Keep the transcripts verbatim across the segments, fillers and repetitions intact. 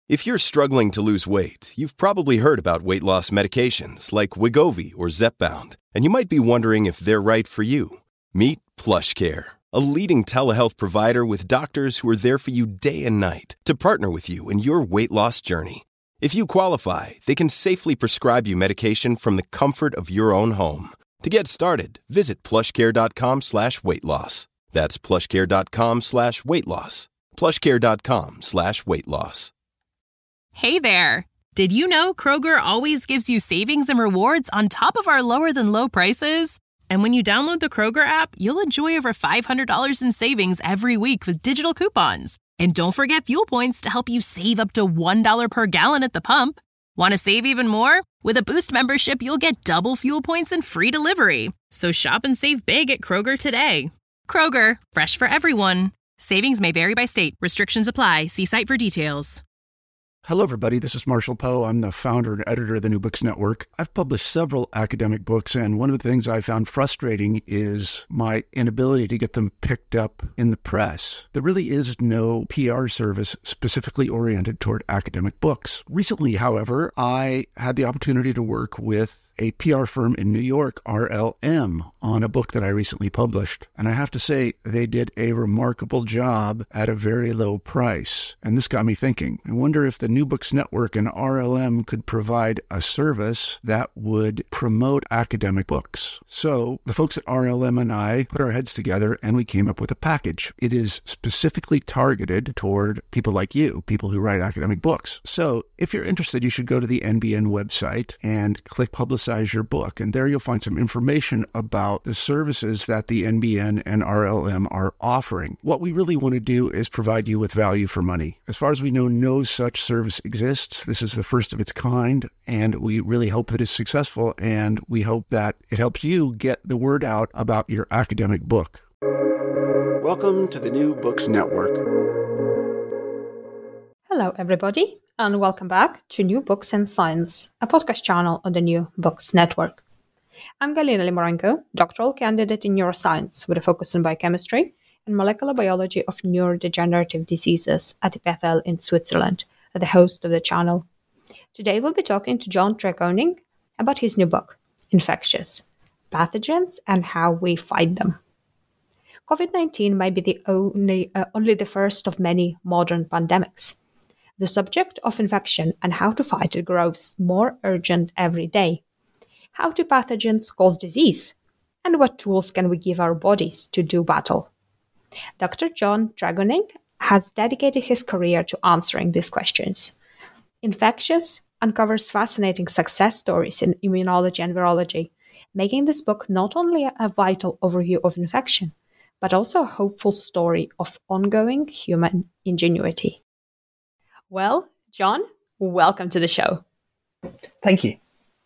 If you're struggling to lose weight, you've probably heard about weight loss medications like Wegovy or Zepbound, and you might be wondering if they're right for you. Meet PlushCare, a leading telehealth provider with doctors who are there for you day and night to partner with you in your weight loss journey. If you qualify, they can safely prescribe you medication from the comfort of your own home. To get started, visit plushcare.com slash weight loss. That's plushcare.com slash weight loss. plushcare.com slash weight loss. Hey there! Did you know Kroger always gives you savings and rewards on top of our lower-than-low prices? And when you download the Kroger app, you'll enjoy over five hundred dollars in savings every week with digital coupons. And don't forget fuel points to help you save up to one dollar per gallon at the pump. Want to save even more? With a Boost membership, you'll get double fuel points and free delivery. So shop and save big at Kroger today. Kroger, fresh for everyone. Savings may vary by state. Restrictions apply. See site for details. Hello, everybody. This is Marshall Poe. I'm the founder and editor of the New Books Network. I've published several academic books, and one of the things I found frustrating is my inability to get them picked up in the press. There really is no P R service specifically oriented toward academic books. Recently, however, I had the opportunity to work with a P R firm in New York, R L M, on a book that I recently published. And I have to say, they did a remarkable job at a very low price. And this got me thinking. I wonder if the New Books Network and R L M could provide a service that would promote academic books. So the folks at R L M and I put our heads together and we came up with a package. It is specifically targeted toward people like you, people who write academic books. So if you're interested, you should go to the N B N website and click Publicize Your Book. And there you'll find some information about the services that the N B N and R L M are offering. What we really want to do is provide you with value for money. As far as we know, no such service exists. This is the first of its kind, and we really hope that it's successful, and we hope that it helps you get the word out about your academic book. Welcome to the New Books Network. Hello, everybody, and welcome back to New Books and Science, a podcast channel on the New Books Network. I'm Galina Limorenko, doctoral candidate in neuroscience with a focus on biochemistry and molecular biology of neurodegenerative diseases at E P F L in Switzerland, the host of the channel. Today we'll be talking to John Tregoning about his new book, Infectious: Pathogens and How We Fight Them. COVID nineteen might be the only, uh, only the first of many modern pandemics. The subject of infection and how to fight it grows more urgent every day. How do pathogens cause disease? And what tools can we give our bodies to do battle? Doctor John Tregoning has dedicated his career to answering these questions. Infectious uncovers fascinating success stories in immunology and virology, making this book not only a vital overview of infection, but also a hopeful story of ongoing human ingenuity. Well, John, welcome to the show. Thank you.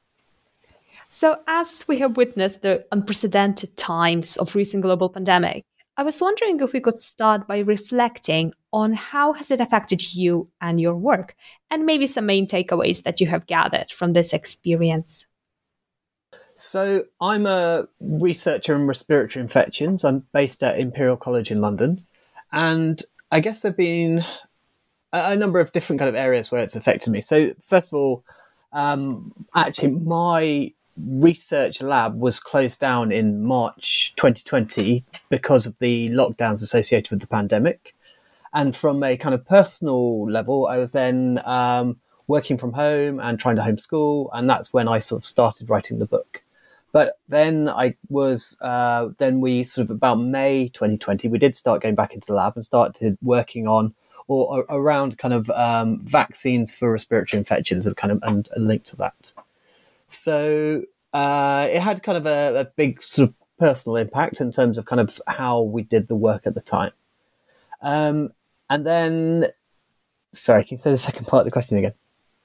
So, as we have witnessed the unprecedented times of recent global pandemic, I was wondering if we could start by reflecting on how has it affected you and your work, and maybe some main takeaways that you have gathered from this experience. So I'm a researcher in respiratory infections. I'm based at Imperial College in London. And I guess there have been a, a number of different kind of areas where it's affected me. So first of all, um, actually my research lab was closed down in March twenty twenty because of the lockdowns associated with the pandemic. And from a kind of personal level, I was then um, working from home and trying to homeschool. And that's when I sort of started writing the book. But then I was, uh, then we sort of about May twenty twenty, we did start going back into the lab and started working on or, or around kind of um, vaccines for respiratory infections and kind of and a link to that. So uh, it had kind of a, a big sort of personal impact in terms of kind of how we did the work at the time. Um, and then, sorry, can you say the second part of the question again?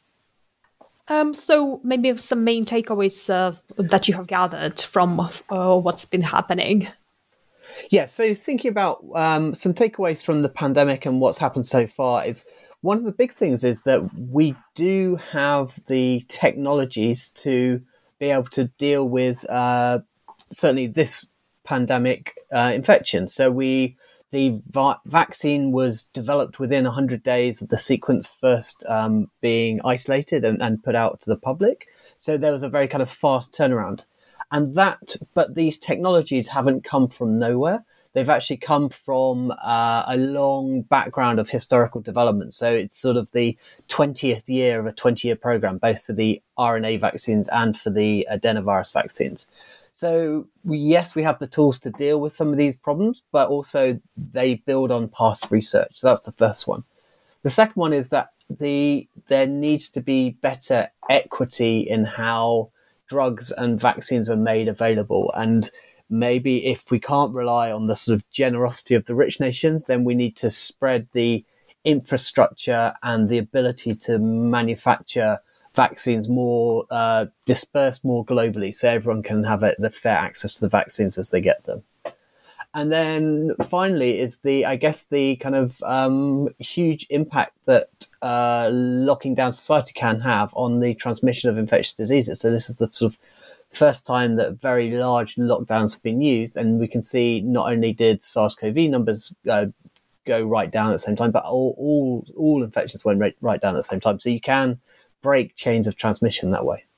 Um, so maybe some main takeaways uh, that you have gathered from uh, what's been happening. Yeah, so thinking about um, some takeaways from the pandemic and what's happened so far is one of the big things is that we do have the technologies to be able to deal with uh, certainly this pandemic uh, infection. So we the va- vaccine was developed within one hundred days of the sequence first um, being isolated and, and put out to the public. So there was a very kind of fast turnaround. And that, but these technologies haven't come from nowhere. They've actually come from uh, a long background of historical development. So it's sort of the twentieth year of a twenty-year program, both for the R N A vaccines and for the adenovirus vaccines. So yes, we have the tools to deal with some of these problems, but also they build on past research. So that's the first one. The second one is that the there needs to be better equity in how drugs and vaccines are made available. And maybe if we can't rely on the sort of generosity of the rich nations, then we need to spread the infrastructure and the ability to manufacture vaccines more uh, dispersed more globally, so everyone can have a, the fair access to the vaccines as they get them. And then finally is the, I guess, the kind of um, huge impact that uh, locking down society can have on the transmission of infectious diseases. So this is the sort of first time that very large lockdowns have been used, and we can see not only did SARS-C o V numbers uh, go right down at the same time, but all all, all infections went right, right down at the same time. So you can break chains of transmission that way.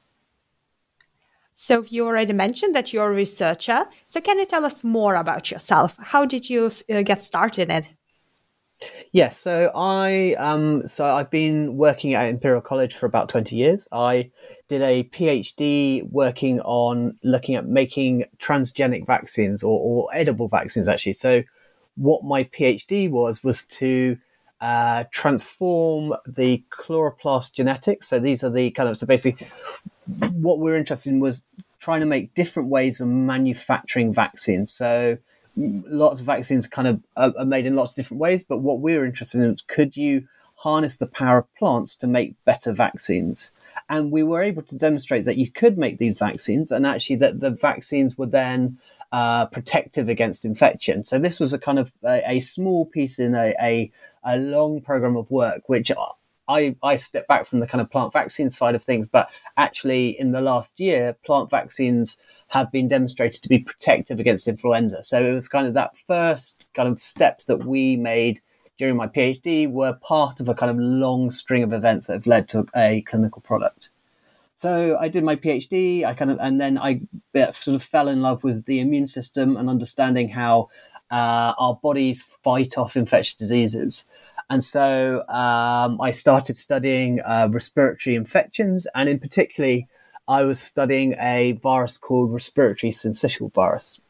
So you already mentioned that you're a researcher. So can you tell us more about yourself? How did you uh, get started in it? Yes, so I um so I've been working at Imperial College for about twenty years. I did a PhD working on looking at making transgenic vaccines or, or edible vaccines, actually. So what my PhD was was to uh, transform the chloroplast genetics. So these are the kind of so basically what we're interested in was trying to make different ways of manufacturing vaccines. So lots of vaccines kind of are made in lots of different ways, but what we were interested in was, could you harness the power of plants to make better vaccines? And we were able to demonstrate that you could make these vaccines, and actually that the vaccines were then uh, protective against infection. So this was a kind of a, a small piece in a, a, a long program of work, which I, I stepped back from the kind of plant vaccine side of things, but actually in the last year, plant vaccines have been demonstrated to be protective against influenza. So it was kind of that first kind of steps that we made during my PhD were part of a kind of long string of events that have led to a clinical product. So I did my PhD, I kind of, and then I sort of fell in love with the immune system and understanding how uh, our bodies fight off infectious diseases. And so um, I started studying uh, respiratory infections, and in particular, I was studying a virus called respiratory syncytial virus.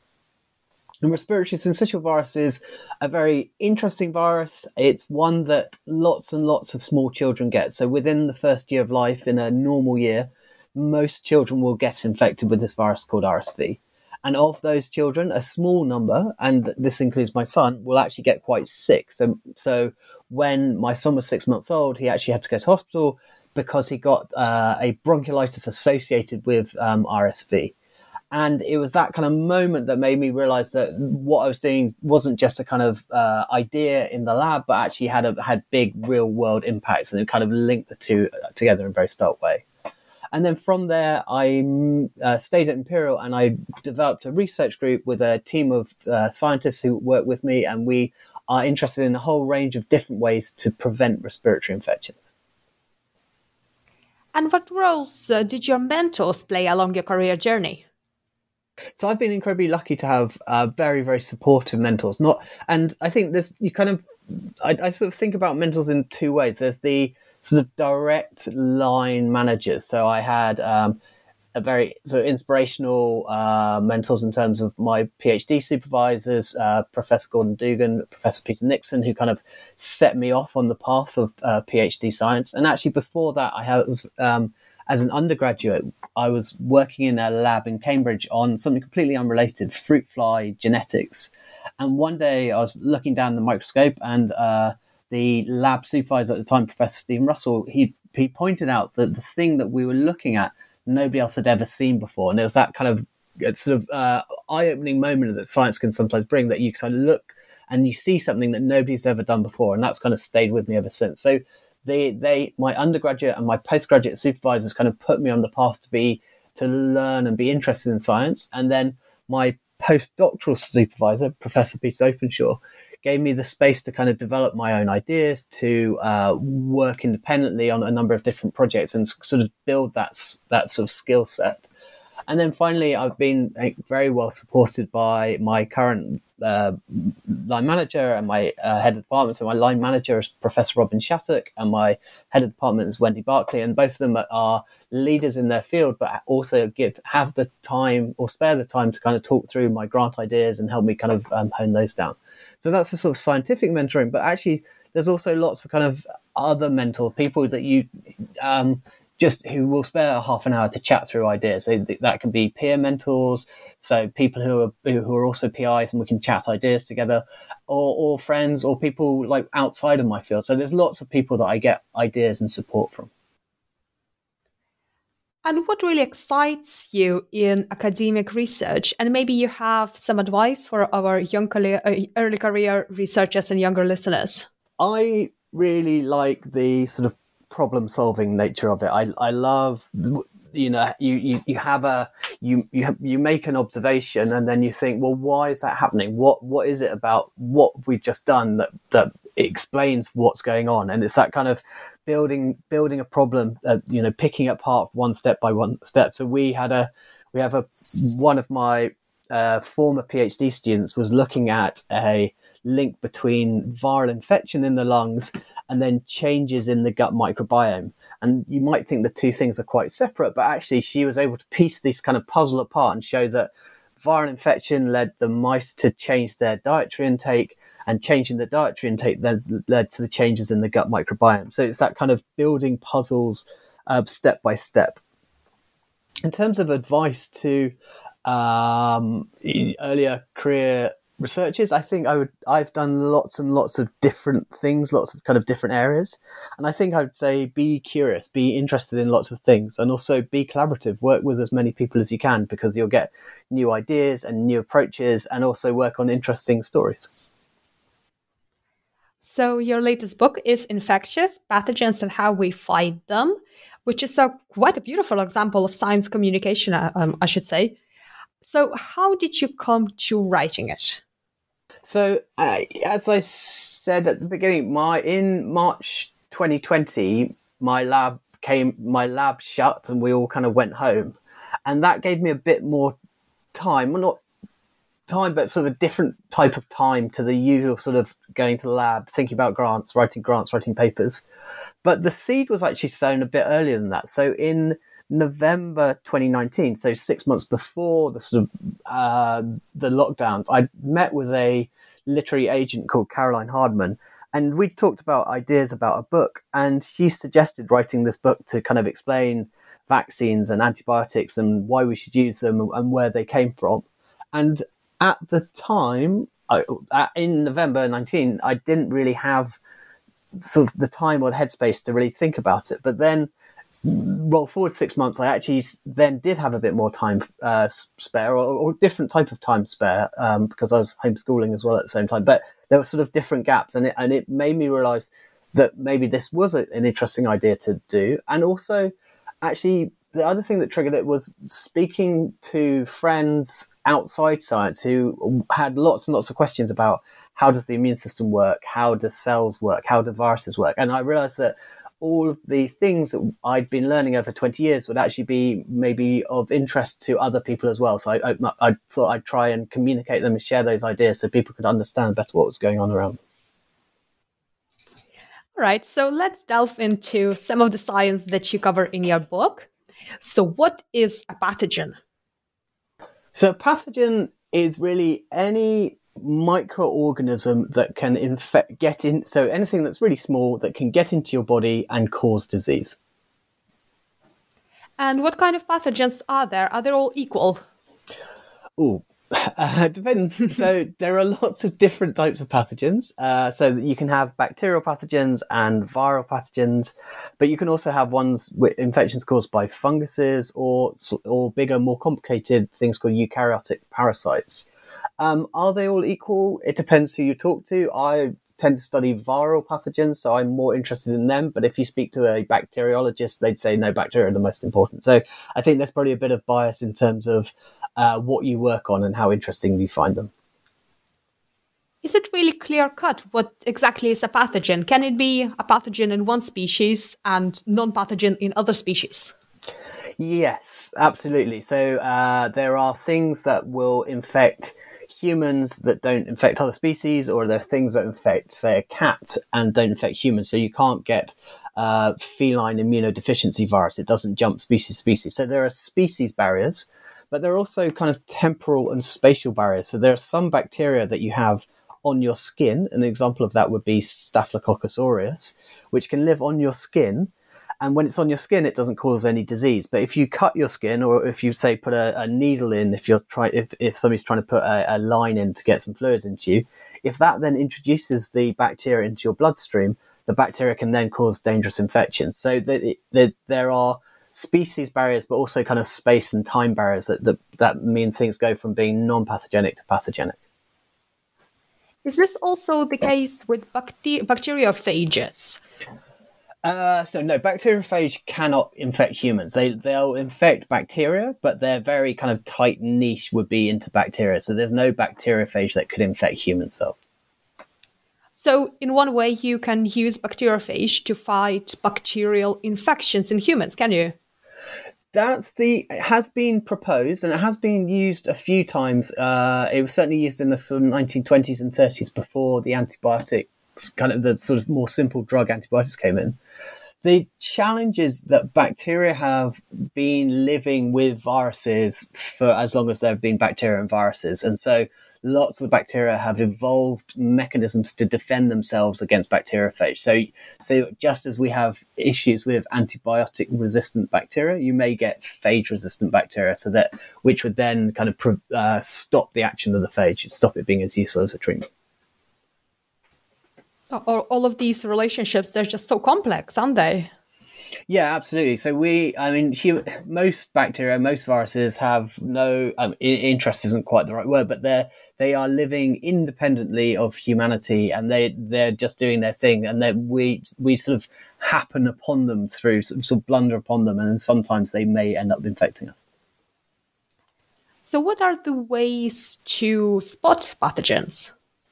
And respiratory syncytial virus is a very interesting virus. It's one that lots and lots of small children get. So within the first year of life, in a normal year, most children will get infected with this virus called R S V. And of those children, a small number, and this includes my son, will actually get quite sick. So, so when my son was six months old, he actually had to go to hospital because he got uh, a bronchiolitis associated with um, R S V. And it was that kind of moment that made me realize that what I was doing wasn't just a kind of uh, idea in the lab, but actually had a, had big real world impacts, and it kind of linked the two together in a very stark way. And then from there, I uh, stayed at Imperial and I developed a research group with a team of uh, scientists who work with me, and we are interested in a whole range of different ways to prevent respiratory infections. And what roles uh, did your mentors play along your career journey? So I've been incredibly lucky to have uh, very, very supportive mentors. Not, and I think there's you kind of, I, I sort of think about mentors in two ways. There's the sort of direct line managers. So I had um, a very sort of inspirational uh, mentors in terms of my PhD supervisors, uh, Professor Gordon Dugan, Professor Peter Nixon, who kind of set me off on the path of uh, PhD science. And actually before that, I had, was um, as an undergraduate, I was working in a lab in Cambridge on something completely unrelated, fruit fly genetics. And one day I was looking down the microscope, and uh, the lab supervisor at the time, Professor Stephen Russell, he he pointed out that the thing that we were looking at, nobody else had ever seen before. And it was that kind of sort of uh, eye-opening moment that science can sometimes bring, that you kind of look and you see something that nobody's ever done before. And that's kind of stayed with me ever since. So They, they, my undergraduate and my postgraduate supervisors kind of put me on the path to be, to learn and be interested in science. And then my postdoctoral supervisor, Professor Peter Openshaw, gave me the space to kind of develop my own ideas, to uh, work independently on a number of different projects and sort of build that, that sort of skill set. And then finally, I've been very well supported by my current uh, line manager and my uh, head of department. So my line manager is Professor Robin Shattuck, and my head of department is Wendy Barclay. And both of them are leaders in their field, but also give have the time or spare the time to kind of talk through my grant ideas and help me kind of um, hone those down. So that's the sort of scientific mentoring. But actually, there's also lots of kind of other mentor people that you... Um, just who will spare half an hour to chat through ideas. They, that can be peer mentors, so people who are who are also P Is and we can chat ideas together, or, or friends or people like outside of my field. So there's lots of people that I get ideas and support from. And what really excites you in academic research? And maybe you have some advice for our young career, uh, early career researchers and younger listeners. I really like the sort of problem-solving nature of it. I I love, you know, you, you, you have a you you have, you make an observation and then you think, well, why is that happening? What what is it about what we've just done that that explains what's going on? And it's that kind of building building a problem, uh, you know, picking it apart one step by one step. So we had a we have a one of my uh, former PhD students was looking at a link between viral infection in the lungs and then changes in the gut microbiome. And you might think the two things are quite separate, but actually she was able to piece this kind of puzzle apart and show that viral infection led the mice to change their dietary intake, and changing the dietary intake then led to the changes in the gut microbiome. So it's that kind of building puzzles uh, step by step. In terms of advice to um, earlier career researchers, I think I would I've done lots and lots of different things, lots of kind of different areas, and I think I would say be curious, be interested in lots of things, and also be collaborative. Work with as many people as you can, because you'll get new ideas and new approaches, and also work on interesting stories. So your latest book is Infectious Pathogens and How We Fight Them, which is a quite a beautiful example of science communication, um, I should say. So how did you come to writing it? So, uh, as I said at the beginning, my in March twenty twenty, my lab came, my lab shut, and we all kind of went home, and that gave me a bit more time. Well, not time, but sort of a different type of time to the usual sort of going to the lab, thinking about grants, writing grants, writing papers. But the seed was actually sown a bit earlier than that. So in November twenty nineteen, so six months before the sort of uh, the lockdowns, I met with a literary agent called Caroline Hardman, and we talked about ideas about a book, and she suggested writing this book to kind of explain vaccines and antibiotics and why we should use them and where they came from. And at the time, I, in November nineteen, I didn't really have sort of the time or the headspace to really think about it. But then roll forward six months, I actually then did have a bit more time uh, spare, or, or different type of time spare, um, because I was homeschooling as well at the same time. But there were sort of different gaps, and it, and it made me realise that maybe this was a, an interesting idea to do. And also, actually, the other thing that triggered it was speaking to friends outside science who had lots and lots of questions about how does the immune system work, how do cells work, how do viruses work. And I realised that all of the things that I'd been learning over twenty years would actually be maybe of interest to other people as well. So I, I, I thought I'd try and communicate them and share those ideas so people could understand better what was going on around. All right, so let's delve into some of the science that you cover in your book. So what is a pathogen? So a pathogen is really any microorganism that can infect, get in, so anything that's really small that can get into your body and cause disease. And what kind of pathogens are there? Are they all equal? Oh, uh, depends. So there are lots of different types of pathogens. Uh, so that you can have bacterial pathogens and viral pathogens, but you can also have ones with infections caused by funguses or or bigger, more complicated things called eukaryotic parasites. Um, are they all equal? It depends who you talk to. I tend to study viral pathogens, so I'm more interested in them. But if you speak to a bacteriologist, they'd say no, bacteria are the most important. So I think there's probably a bit of bias in terms of uh, what you work on and how interesting you find them. Is it really clear-cut what exactly is a pathogen? Can it be a pathogen in one species and non-pathogen in other species? Yes, absolutely. So uh, there are things that will infect humans that don't infect other species, or there are things that infect, say, a cat and don't infect humans. So you can't get uh, feline immunodeficiency virus. It doesn't jump species to species. So there are species barriers, but there are also kind of temporal and spatial barriers. So there are some bacteria that you have on your skin. An example of that would be Staphylococcus aureus, which can live on your skin. And when it's on your skin, it doesn't cause any disease. But if you cut your skin, or if you say put a, a needle in, if you're trying, if, if somebody's trying to put a, a line in to get some fluids into you, if that then introduces the bacteria into your bloodstream, the bacteria can then cause dangerous infections. So the, the, there are species barriers, but also kind of space and time barriers that, that, that mean things go from being non-pathogenic to pathogenic. Is this also the case with bacter- bacteriophages? Uh, so no, bacteriophage cannot infect humans. They, they'll infect bacteria, but their very kind of tight niche would be into bacteria. So there's no bacteriophage that could infect human cells. So in one way, you can use bacteriophage to fight bacterial infections in humans, can you? That's the, it has been proposed, and it has been used a few times. Uh, it was certainly used in the sort of nineteen twenties and thirties before the antibiotic, kind of the sort of more simple drug antibiotics came in. The challenge is that bacteria have been living with viruses for as long as there have been bacteria and viruses. And so lots of the bacteria have evolved mechanisms to defend themselves against bacteriophage. So, so just as we have issues with antibiotic resistant bacteria, you may get phage resistant bacteria, so that which would then kind of uh, stop the action of the phage, stop it being as useful as a treatment. Or all of these relationships, they're just so complex, aren't they? Yeah, absolutely. So we, I mean, human, most bacteria, most viruses have no um, interest isn't quite the right word, but they're they are living independently of humanity, and they they're just doing their thing, and then we we sort of happen upon them through sort of, sort of blunder upon them, and then sometimes they may end up infecting us. So, what are the ways to spot pathogens?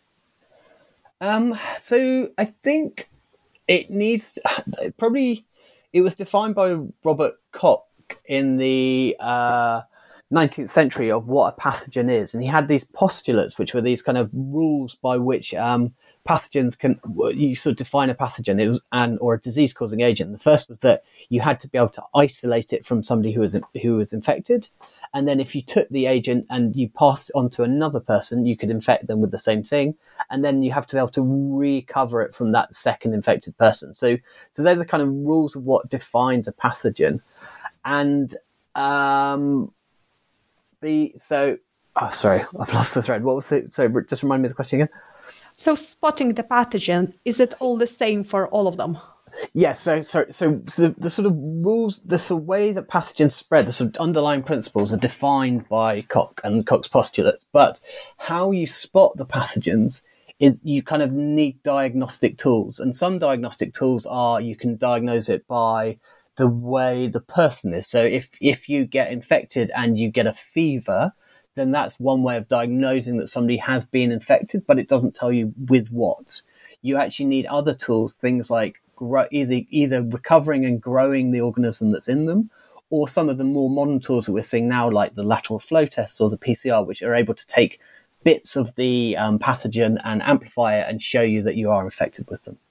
Um, so I think it needs to, probably. It was defined by Robert Koch in the uh, nineteenth century of what a pathogen is. And he had these postulates, which were these kind of rules by which um, pathogens can, you sort of define a pathogen it was an or a disease-causing agent. The first was that you had to be able to isolate it from somebody who was who was infected. And then if you took the agent and you passed it on to another person, you could infect them with the same thing. And then you have to be able to recover it from that second infected person. So, so they're the kind of rules of what defines a pathogen. And um, the so, oh, sorry, I've lost the thread. What was it? Sorry, just remind me of the question again. So spotting the pathogen, is it all the same for all of them? Yes, so so so, so the, the sort of rules, the sort of way that pathogens spread, the sort of underlying principles are defined by Koch and Koch's postulates. But how you spot the pathogens is you kind of need diagnostic tools, and some diagnostic tools are you can diagnose it by the way the person is. So if if you get infected and you get a fever, then that's one way of diagnosing that somebody has been infected, but it doesn't tell you with what. You actually need other tools, things like grow, either either recovering and growing the organism that's in them, or some of the more modern tools that we're seeing now, like the lateral flow tests or the P C R, which are able to take bits of the um, pathogen and amplify it and show you that you are infected with them.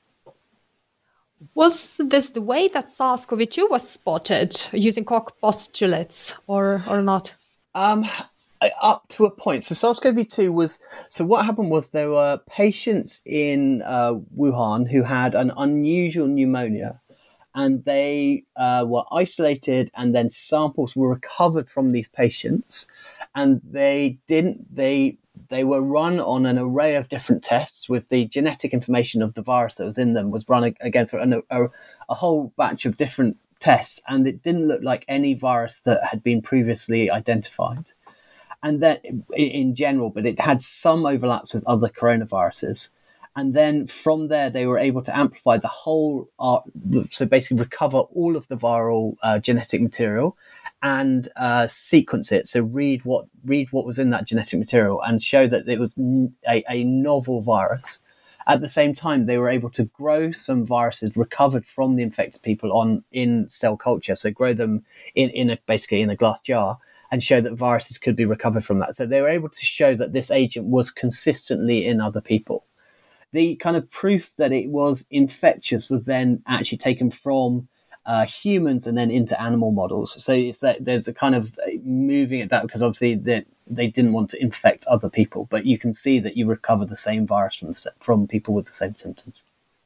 Was this the way that SARS-C o V two was spotted, using Koch postulates, or or not? Um, up to a point. So SARS-C o V two was, so what happened was there were patients in uh, Wuhan who had an unusual pneumonia, and they uh, were isolated, and then samples were recovered from these patients, and they didn't, they, they were run on an array of different tests with the genetic information of the virus that was in them was run against a, a, a whole batch of different tests, and it didn't look like any virus that had been previously identified. And then in general, but it had some overlaps with other coronaviruses. And then from there, they were able to amplify the whole, uh, so basically recover all of the viral uh, genetic material and uh, sequence it. So read what read what was in that genetic material and show that it was a, a novel virus. At the same time, they were able to grow some viruses recovered from the infected people on in cell culture. So grow them in, in a, basically in a glass jar and show that viruses could be recovered from that. So they were able to show that this agent was consistently in other people. The kind of proof that it was infectious was then actually taken from uh, humans and then into animal models. So it's that there's a kind of moving it down because obviously they, they didn't want to infect other people, but you can see that you recover the same virus from the, from people with the same symptoms.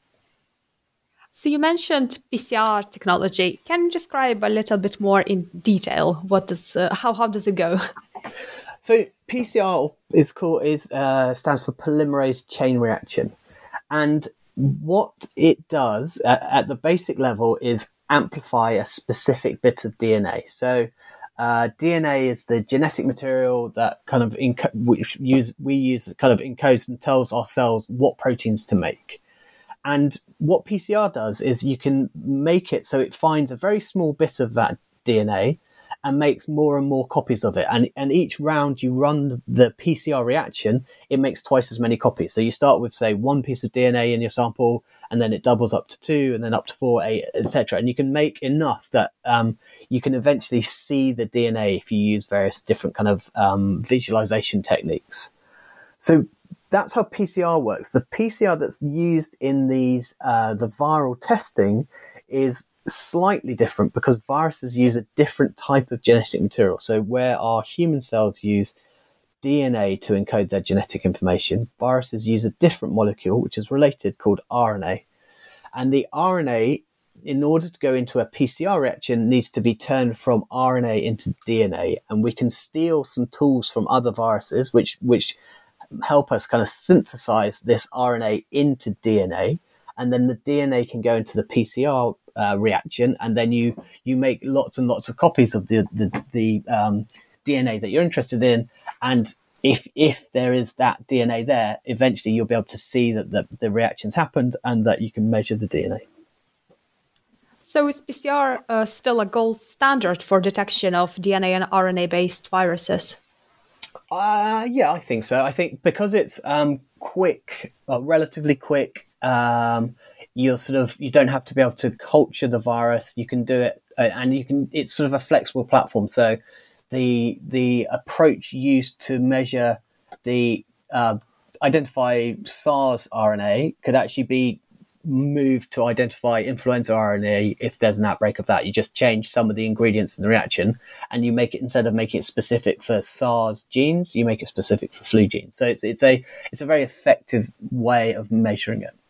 So you mentioned P C R technology. Can you describe a little bit more in detail? What does uh, how how does it go? So P C R is called is uh, stands for polymerase chain reaction, and what it does at, at the basic level is amplify a specific bit of D N A. So uh, D N A is the genetic material that kind of enco- which use we use kind of encodes and tells our cells what proteins to make. And what P C R does is you can make it so it finds a very small bit of that D N A and makes more and more copies of it. And, and each round you run the P C R reaction, it makes twice as many copies. So you start with, say, one piece of D N A in your sample, and then it doubles up to two, and then up to four, eight, et cetera. And you can make enough that um, you can eventually see the D N A if you use various different kind of um, visualization techniques. So that's how P C R works. The P C R that's used in these uh, the viral testing is slightly different because viruses use a different type of genetic material. So where our human cells use D N A to encode their genetic information, viruses use a different molecule, which is related, called R N A. And the R N A, in order to go into a P C R reaction, needs to be turned from R N A into D N A. And we can steal some tools from other viruses, which which help us kind of synthesize this R N A into D N A. And then the D N A can go into the P C R uh, reaction, and then you you make lots and lots of copies of the the, the um, D N A that you're interested in. And if if there is that D N A there, eventually you'll be able to see that the, the reactions happened and that you can measure the D N A. So is P C R uh, still a gold standard for detection of D N A and R N A-based viruses? Uh, yeah, I think so. I think because it's um, quick, well, relatively quick, um, you're sort of you don't have to be able to culture the virus. You can do it, uh, and you can. It's sort of a flexible platform. So the the approach used to measure the uh, identify SARS R N A could actually be moved to identify influenza R N A if there's an outbreak of that. You just change some of the ingredients in the reaction, and you make it, instead of making it specific for SARS genes, you make it specific for flu genes. So it's it's a it's a very effective way of measuring it.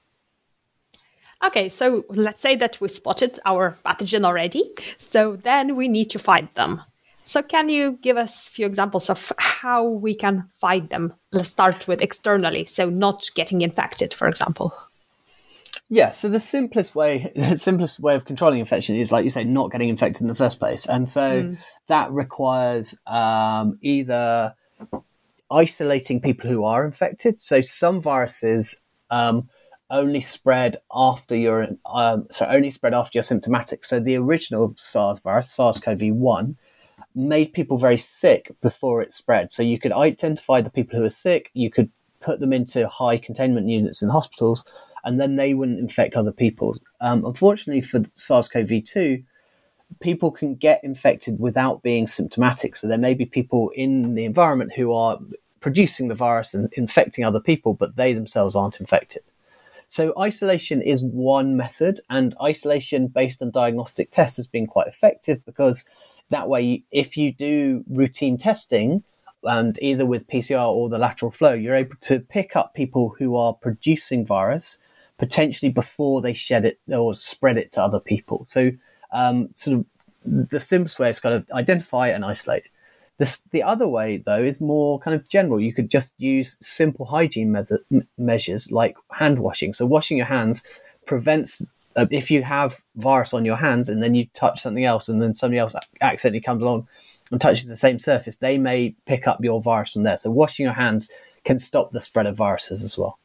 Okay, so let's say that we spotted our pathogen already. So then we need to fight them. So can you give us a few examples of how we can fight them? Let's start with externally, so not getting infected, for example. Yeah, so the simplest way, the simplest way of controlling infection is, like you say, not getting infected in the first place. And so mm. that requires um, either isolating people who are infected. So some viruses um, only spread after you're, um, so only spread after you're symptomatic. So the original SARS virus, SARS-C o V one, made people very sick before it spread. So you could identify the people who are sick, you could put them into high containment units in hospitals, and then they wouldn't infect other people. Um, unfortunately for SARS-C o V two, people can get infected without being symptomatic. So there may be people in the environment who are producing the virus and infecting other people, but they themselves aren't infected. So isolation is one method, and isolation based on diagnostic tests has been quite effective because that way, if you do routine testing, and either with P C R or the lateral flow, you're able to pick up people who are producing virus potentially before they shed it or spread it to other people. So um, sort of the simplest way is kind of identify and isolate. This, the other way, though, is more kind of general. You could just use simple hygiene method, m- measures like hand washing. So washing your hands prevents, uh, if you have virus on your hands and then you touch something else and then somebody else accidentally comes along and touches the same surface, they may pick up your virus from there. So washing your hands can stop the spread of viruses as well.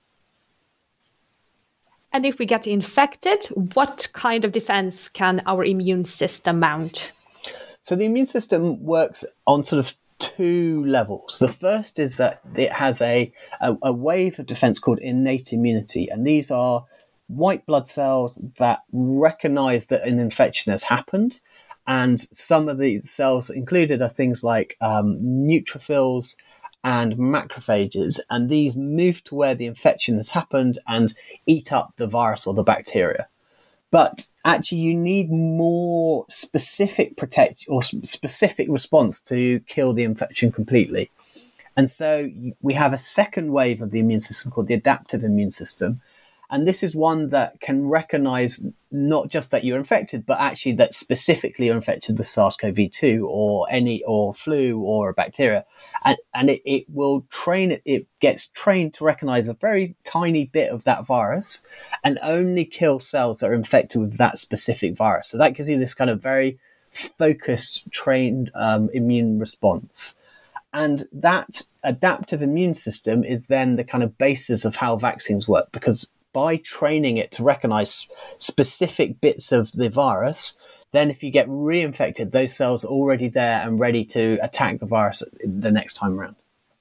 And if we get infected, what kind of defense can our immune system mount? So the immune system works on sort of two levels. The first is that it has a, a, a wave of defense called innate immunity. And these are white blood cells that recognize that an infection has happened. And some of the cells included are things like um, neutrophils and macrophages. And these move to where the infection has happened and eat up the virus or the bacteria. But actually, you need more specific protect or specific response to kill the infection completely. And so we have a second wave of the immune system called the adaptive immune system. And this is one that can recognize not just that you're infected, but actually that specifically you're infected with SARS-C o V two or any or flu or a bacteria. And, and it, it will train it, it gets trained to recognize a very tiny bit of that virus and only kill cells that are infected with that specific virus. So that gives you this kind of very focused, trained um, immune response. And that adaptive immune system is then the kind of basis of how vaccines work, because by training it to recognize specific bits of the virus, then if you get reinfected, those cells are already there and ready to attack the virus the next time around.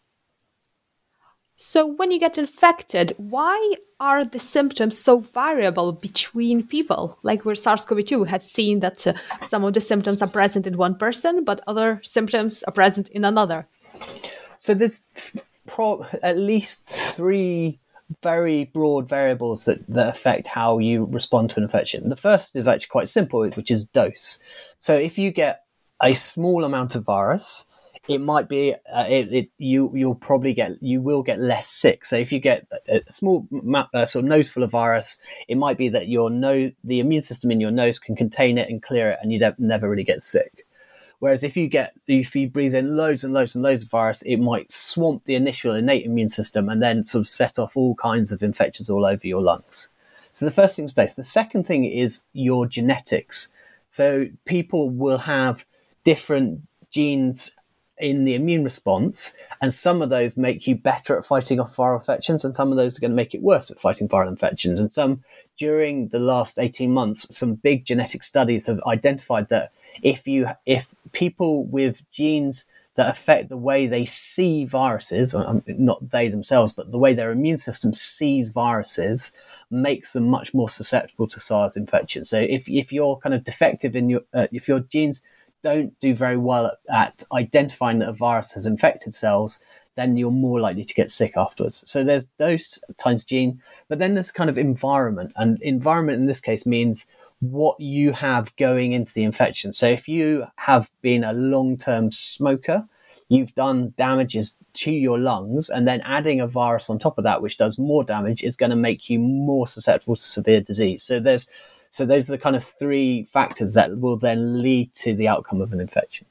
So when you get infected, why are the symptoms so variable between people? Like with SARS-C o V two, we have seen that uh, some of the symptoms are present in one person, but other symptoms are present in another. So there's pro- at least three very broad variables that, that affect how you respond to an infection. The first is actually quite simple, which is dose. So if you get a small amount of virus, it might be uh, it, it you you'll probably get you will get less sick. So if you get a, a small uh, sort of nose full of virus, it might be that your nose, the immune system in your nose can contain it and clear it, and you don't, never really get sick. Whereas if you get, if you breathe in loads and loads and loads of virus, it might swamp the initial innate immune system and then sort of set off all kinds of infections all over your lungs. So the first thing is dose. The second thing is your genetics. So people will have different genes in the immune response, and some of those make you better at fighting off viral infections, and some of those are going to make it worse at fighting viral infections. And some, during the last eighteen months, some big genetic studies have identified that if you if people with genes that affect the way they see viruses, or not they themselves, but the way their immune system sees viruses, makes them much more susceptible to SARS infection. So if if you're kind of defective in your uh, if your genes don't do very well at, at identifying that a virus has infected cells, then you're more likely to get sick afterwards. So there's dose times gene, but then there's kind of environment. And environment in this case means what you have going into the infection. So if you have been a long-term smoker, you've done damages to your lungs, and then adding a virus on top of that, which does more damage, is going to make you more susceptible to severe disease. So there's So those are the kind of three factors that will then lead to the outcome of an infection.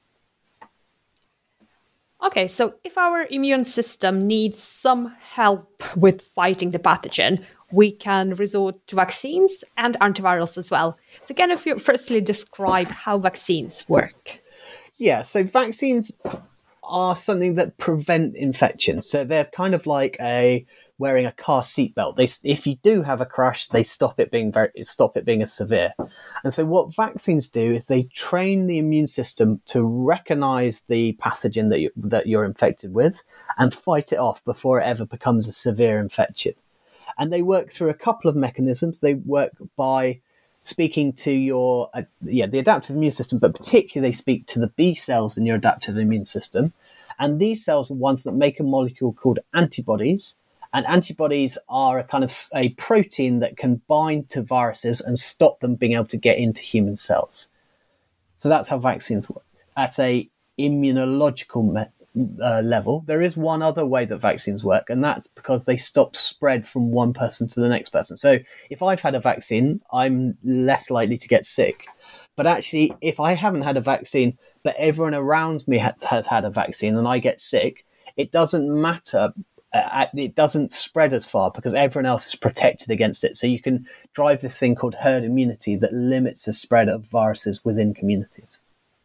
Okay, so if our immune system needs some help with fighting the pathogen, we can resort to vaccines and antivirals as well. So can you firstly describe how vaccines work? Yeah, so vaccines are something that prevent infection. So they're kind of like a wearing a car seatbelt. They, if you do have a crash, they stop it being very, stop it being as severe. And so what vaccines do is they train the immune system to recognize the pathogen that you, that you're infected with and fight it off before it ever becomes a severe infection. And they work through a couple of mechanisms. They work by speaking to your, uh, yeah, the adaptive immune system, but particularly they speak to the B cells in your adaptive immune system. And these cells are ones that make a molecule called antibodies. And antibodies are a kind of a protein that can bind to viruses and stop them being able to get into human cells. So that's how vaccines work at a immunological me- uh, level. There is one other way that vaccines work, and that's because they stop spread from one person to the next person. So if I've had a vaccine, I'm less likely to get sick. But actually, if I haven't had a vaccine, but everyone around me has, has had a vaccine and I get sick, it doesn't matter. Uh, it doesn't spread as far because everyone else is protected against it. So you can drive this thing called herd immunity that limits the spread of viruses within communities.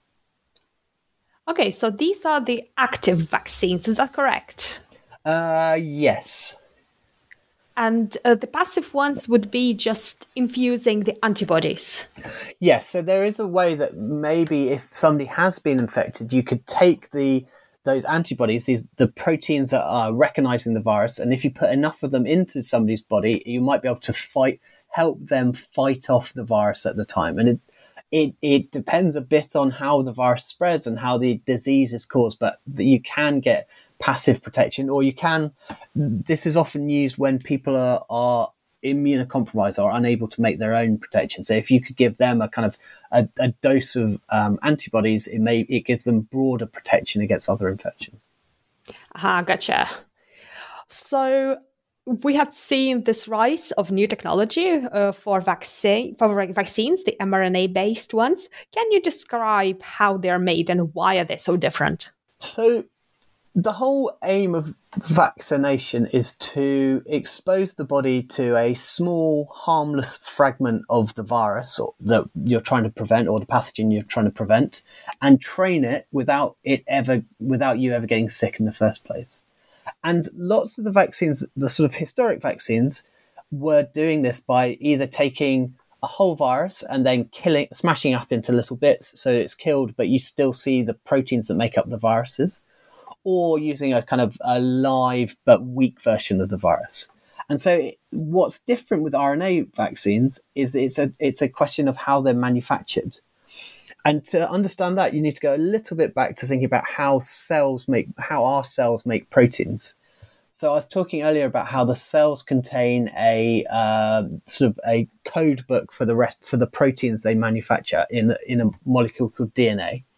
Okay, so these are the active vaccines, is that correct? Uh, yes. And uh, the passive ones would be just infusing the antibodies. Yes, so there is a way that maybe if somebody has been infected, you could take the those antibodies, these the proteins that are recognizing the virus, and if you put enough of them into somebody's body, you might be able to fight, help them fight off the virus at the time. And it it it depends a bit on how the virus spreads and how the disease is caused, but you can get passive protection, or you can. This is often used when people are are immunocompromised or unable to make their own protection. So if you could give them a kind of a, a dose of um, antibodies, it may it gives them broader protection against other infections. Ah, gotcha. So we have seen this rise of new technology uh, for vaccine for vaccines, the mRNA-based ones. Can you describe how they're made and why are they so different? So the whole aim of vaccination is to expose the body to a small, harmless fragment of the virus or that you're trying to prevent, or the pathogen you're trying to prevent, and train it without it ever, without you ever getting sick in the first place. And lots of the vaccines, the sort of historic vaccines, were doing this by either taking a whole virus and then killing, smashing up into little bits so it's killed, but you still see the proteins that make up the viruses, or using a kind of a live but weak version of the virus. And so what's different with R N A vaccines is that it's a, it's a question of how they're manufactured. And to understand that, you need to go a little bit back to thinking about how cells make, how our cells make proteins. So I was talking earlier about how the cells contain a uh, sort of a code book for the rest, for the proteins they manufacture in, in a molecule called D N A.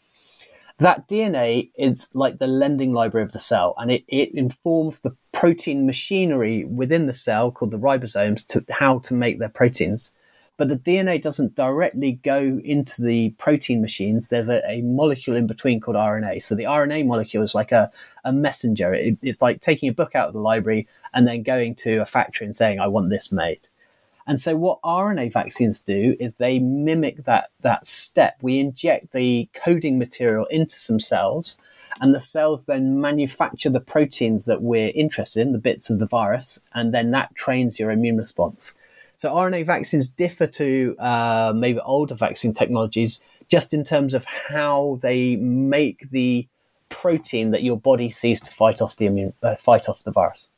That D N A is like the lending library of the cell, and it, it informs the protein machinery within the cell called the ribosomes to how to make their proteins. But the D N A doesn't directly go into the protein machines. There's a, a molecule in between called R N A. So the R N A molecule is like a, a messenger. It, it's like taking a book out of the library and then going to a factory and saying, I want this made. And so what R N A vaccines do is they mimic that, that step. We inject the coding material into some cells, and the cells then manufacture the proteins that we're interested in, the bits of the virus, and then that trains your immune response. So R N A vaccines differ to uh, maybe older vaccine technologies just in terms of how they make the protein that your body sees to fight off the immune, uh, fight off the virus.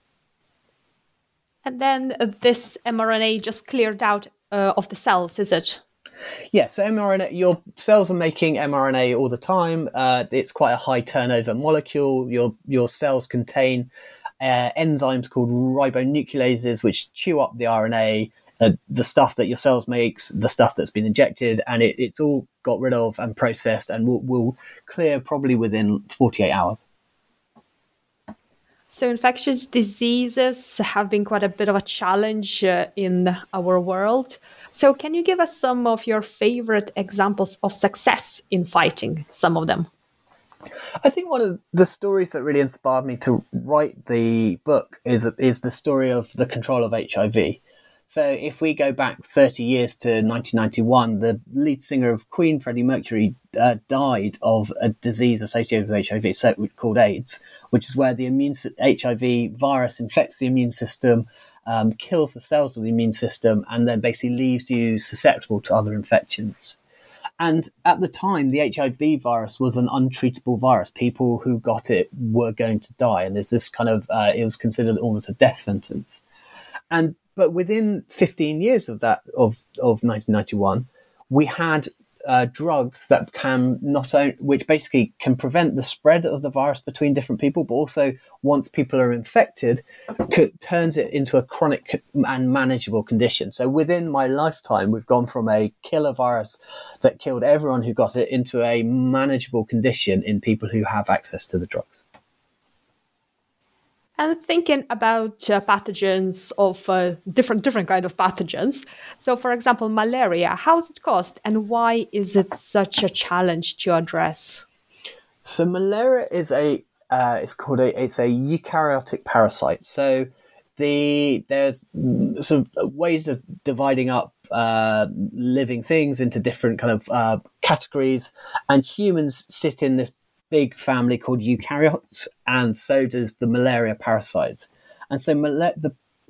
And then uh, this mRNA just cleared out uh, of the cells, is it? Yeah, so mRNA, your cells are making mRNA all the time. Uh, it's quite a high turnover molecule. Your your cells contain uh, enzymes called ribonucleases, which chew up the R N A, uh, the stuff that your cells makes, the stuff that's been injected, and it, it's all got rid of and processed and will, will clear probably within forty-eight hours. So infectious diseases have been quite a bit of a challenge uh, in our world. So can you give us some of your favorite examples of success in fighting some of them? I think one of the stories that really inspired me to write the book is is the story of the control of H I V. So if we go back thirty years to nineteen ninety-one, the lead singer of Queen, Freddie Mercury, uh, died of a disease associated with H I V, so called AIDS, which is where the immune H I V virus infects the immune system, um, kills the cells of the immune system, and then basically leaves you susceptible to other infections. And at the time, the H I V virus was an untreatable virus. People who got it were going to die, and there's this kind of uh, it was considered almost a death sentence. And But within fifteen years of that, of, of nineteen ninety-one, we had uh, drugs that can not only, which basically can prevent the spread of the virus between different people, but also once people are infected, could, turns it into a chronic and manageable condition. So within my lifetime, we've gone from a killer virus that killed everyone who got it into a manageable condition in people who have access to the drugs. And thinking about uh, pathogens of uh, different different kind of pathogens. So, for example, malaria, how is it caused and why is it such a challenge to address? So malaria is a, uh, it's called a, it's a eukaryotic parasite. So the there's sort of ways of dividing up uh, living things into different kind of uh, categories, and humans sit in this big family called eukaryotes, and so does the malaria parasite. And so mal- the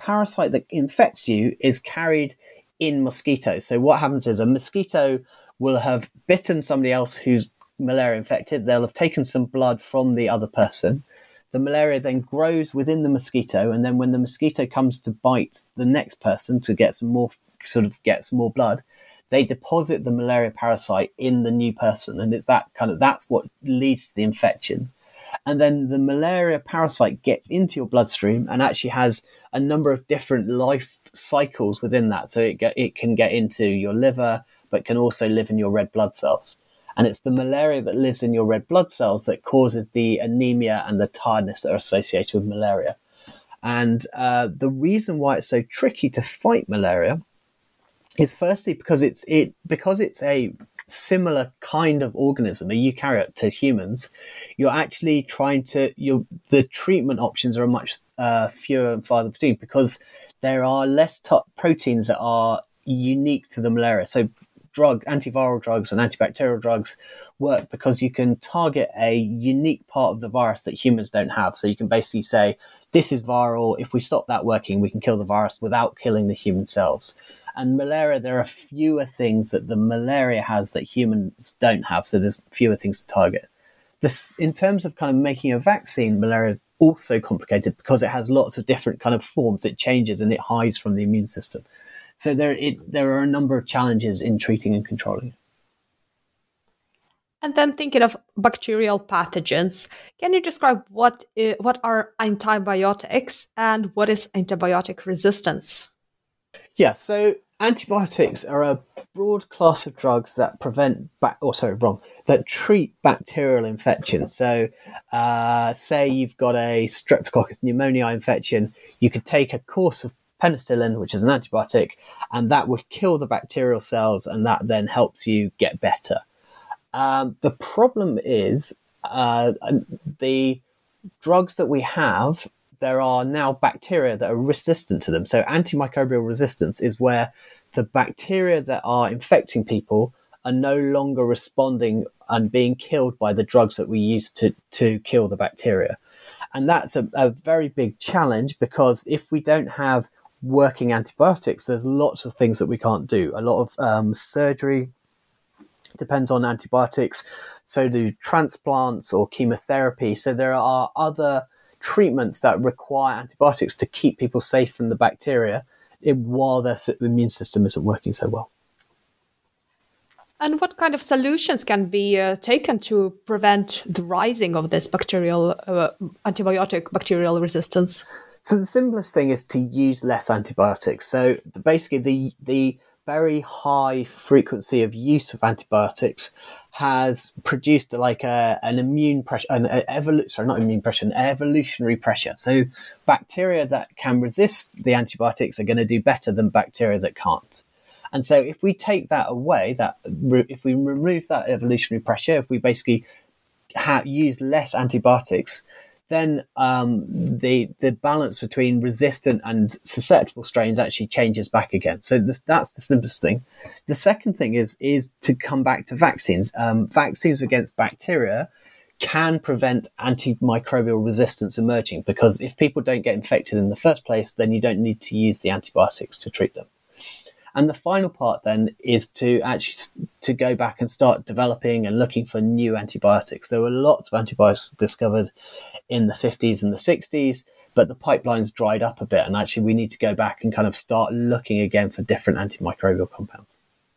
parasite that infects you is carried in mosquitoes. So what happens is a mosquito will have bitten somebody else who's malaria infected. They'll have taken some blood from the other person. The malaria then grows within the mosquito, and then when the mosquito comes to bite the next person to get some more, sort of get some more blood, they deposit the malaria parasite in the new person, and it's that kind of that's what leads to the infection. And then the malaria parasite gets into your bloodstream and actually has a number of different life cycles within that. So it get, it can get into your liver, but can also live in your red blood cells. And it's the malaria that lives in your red blood cells that causes the anemia and the tiredness that are associated with malaria. And uh, the reason why it's so tricky to fight malaria is firstly because it's it because it's a similar kind of organism, a eukaryote to humans. You're actually trying to you the treatment options are much uh, fewer and farther between because there are less t- proteins that are unique to the malaria. So drug antiviral drugs and antibacterial drugs work because you can target a unique part of the virus that humans don't have. So you can basically say, this is viral. If we stop that working, we can kill the virus without killing the human cells. And malaria, there are fewer things that the malaria has that humans don't have. So there's fewer things to target. This, in terms of kind of making a vaccine, malaria is also complicated because it has lots of different kind of forms. It changes and it hides from the immune system. So there, it, there are a number of challenges in treating and controlling it. And then thinking of bacterial pathogens, can you describe what uh, what are antibiotics and what is antibiotic resistance? Yeah, so antibiotics are a broad class of drugs that prevent, ba- or sorry, wrong, that treat bacterial infection. So uh, say you've got a Streptococcus pneumoniae infection, you could take a course of penicillin, which is an antibiotic, and that would kill the bacterial cells, and that then helps you get better. Um, the problem is uh, the drugs that we have, there are now bacteria that are resistant to them. So antimicrobial resistance is where the bacteria that are infecting people are no longer responding and being killed by the drugs that we use to, to kill the bacteria. And that's a, a very big challenge because if we don't have working antibiotics, there's lots of things that we can't do. A lot of um, surgery depends on antibiotics. So do transplants or chemotherapy. So there are other treatments that require antibiotics to keep people safe from the bacteria while their immune system isn't working so well. And what kind of solutions can be uh, taken to prevent the rising of this bacterial uh, antibiotic bacterial resistance? So the simplest thing is to use less antibiotics. So basically the the very high frequency of use of antibiotics has produced like a, an immune pressure, an evolu- sorry, not immune pressure, an evolutionary pressure. So bacteria that can resist the antibiotics are going to do better than bacteria that can't. And so if we take that away, that if we remove that evolutionary pressure, if we basically ha- use less antibiotics, then um, the the balance between resistant and susceptible strains actually changes back again. So this, that's the simplest thing. The second thing is is to come back to vaccines. Um, vaccines against bacteria can prevent antimicrobial resistance emerging because if people don't get infected in the first place, then you don't need to use the antibiotics to treat them. And the final part then is to actually to go back and start developing and looking for new antibiotics. There were lots of antibiotics discovered in the fifties and the sixties, but the pipeline's dried up a bit. And actually we need to go back and kind of start looking again for different antimicrobial compounds.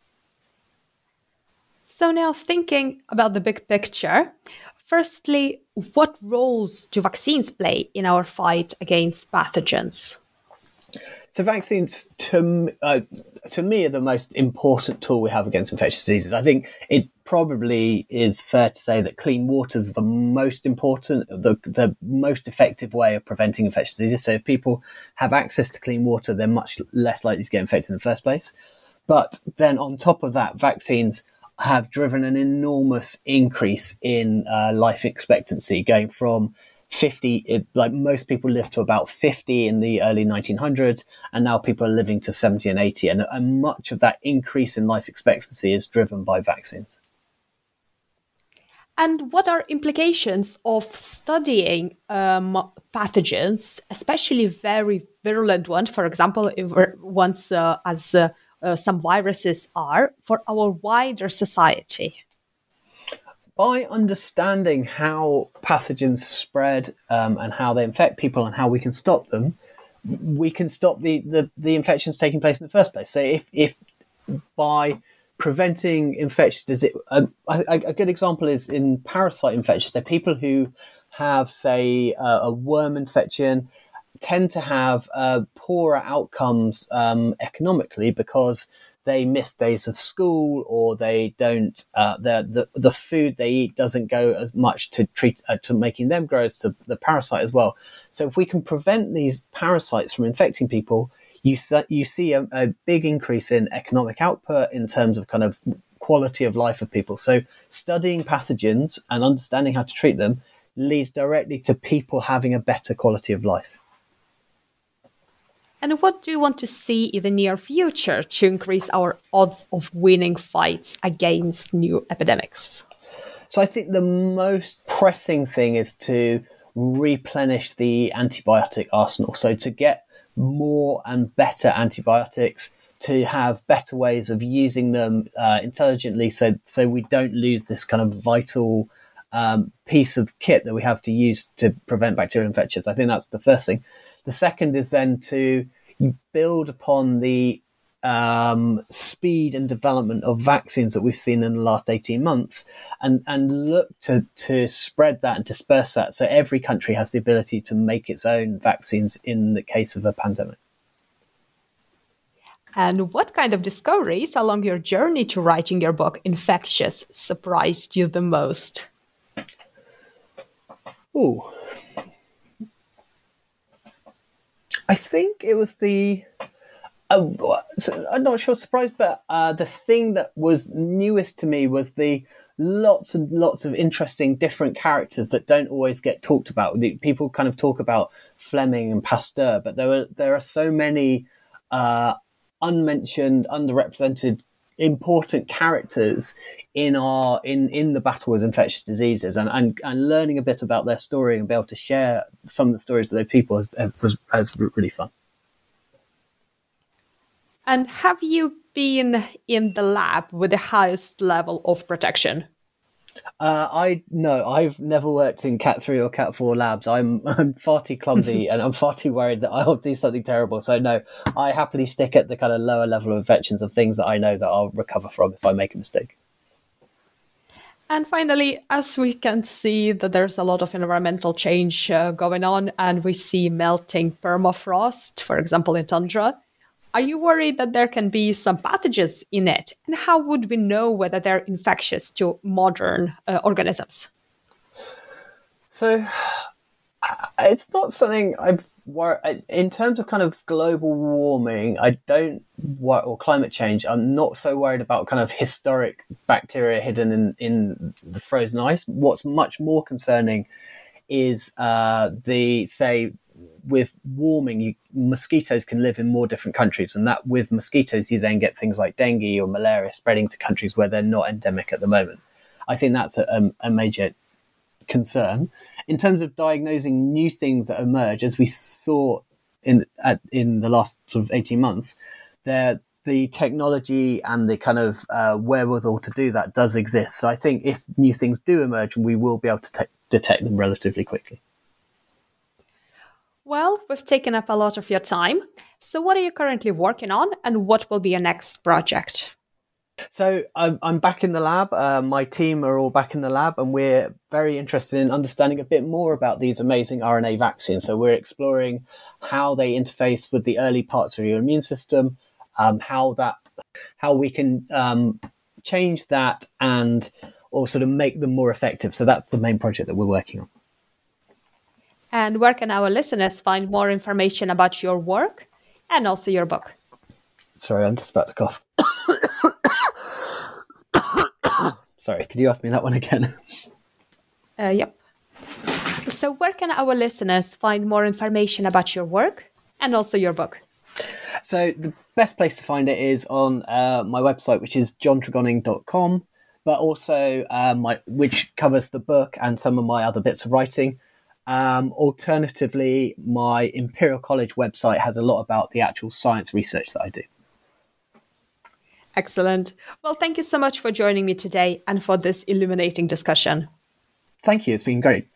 So now thinking about the big picture, firstly, what roles do vaccines play in our fight against pathogens? So vaccines, to, uh, to me, are the most important tool we have against infectious diseases. I think it probably is fair to say that clean water is the most important, the, the most effective way of preventing infectious diseases. So if people have access to clean water, they're much less likely to get infected in the first place. But then on top of that, vaccines have driven an enormous increase in uh, life expectancy, going from fifty, it, like most people lived to about fifty in the early nineteen hundreds, and now people are living to seventy and eighty. And, and much of that increase in life expectancy is driven by vaccines. And what are implications of studying um, pathogens, especially very virulent ones, for example, if ones uh, as uh, uh, some viruses are, for our wider society? By understanding how pathogens spread um, and how they infect people and how we can stop them, we can stop the, the, the infections taking place in the first place. So if, if by preventing infectious disease, a, a, a good example is in parasite infections. So people who have, say, uh, a worm infection tend to have uh, poorer outcomes um, economically because they miss days of school, or they don't. Uh, the, the the food they eat doesn't go as much to treat uh, to making them grow as to the parasite as well. So if we can prevent these parasites from infecting people, you you see a, a big increase in economic output in terms of kind of quality of life of people. So studying pathogens and understanding how to treat them leads directly to people having a better quality of life. And what do you want to see in the near future to increase our odds of winning fights against new epidemics? So I think the most pressing thing is to replenish the antibiotic arsenal. So to get more and better antibiotics, to have better ways of using them uh, intelligently, so so we don't lose this kind of vital um, piece of kit that we have to use to prevent bacterial infections. I think that's the first thing. The second is then to build upon the um, speed and development of vaccines that we've seen in the last eighteen months, and, and look to, to spread that and disperse that so every country has the ability to make its own vaccines in the case of a pandemic. And what kind of discoveries along your journey to writing your book, Infectious, surprised you the most? Ooh. I think it was the, uh, I'm not sure surprise, but uh, the thing that was newest to me was the lots and lots of interesting different characters that don't always get talked about. People kind of talk about Fleming and Pasteur, but there are, there are so many uh, unmentioned, underrepresented, important characters in our in in the battle with infectious diseases, and, and and learning a bit about their story and be able to share some of the stories of those people has, has, has really fun. And have you been in the lab with the highest level of protection? Uh, I no, I've never worked in Cat three or Cat four labs. I'm I'm far too clumsy and I'm far too worried that I'll do something terrible. So no, I happily stick at the kind of lower level of infections of things that I know that I'll recover from if I make a mistake. And finally, as we can see that there's a lot of environmental change uh, going on, and we see melting permafrost, for example, in tundra, are you worried that there can be some pathogens in it? And how would we know whether they're infectious to modern uh, organisms? So it's not something I've worried in terms of kind of global warming. I don't wor- or climate change. I'm not so worried about kind of historic bacteria hidden in, in the frozen ice. What's much more concerning is uh, the, say, with warming, you, mosquitoes can live in more different countries, and that with mosquitoes, you then get things like dengue or malaria spreading to countries where they're not endemic at the moment. I think that's a, a major concern. In terms of diagnosing new things that emerge, as we saw in at, in the last sort of eighteen months, there the technology and the kind of uh, wherewithal to do that does exist. So I think if new things do emerge, we will be able to te- detect them relatively quickly. Well, we've taken up a lot of your time. So what are you currently working on, and what will be your next project? So I'm, I'm back in the lab. Uh, my team are all back in the lab, and we're very interested in understanding a bit more about these amazing R N A vaccines. So we're exploring how they interface with the early parts of your immune system, um, how that, how we can um, change that and or sort of make them more effective. So that's the main project that we're working on. And where can our listeners find more information about your work and also your book? Sorry, I'm just about to cough. Sorry, could you ask me that one again? Uh, yep. So where can our listeners find more information about your work and also your book? So the best place to find it is on uh, my website, which is john tregonning dot com. but also um, my, which covers the book and some of my other bits of writing. Um, alternatively, my Imperial College website has a lot about the actual science research that I do. Excellent. Well, thank you so much for joining me today and for this illuminating discussion. Thank you. It's been great.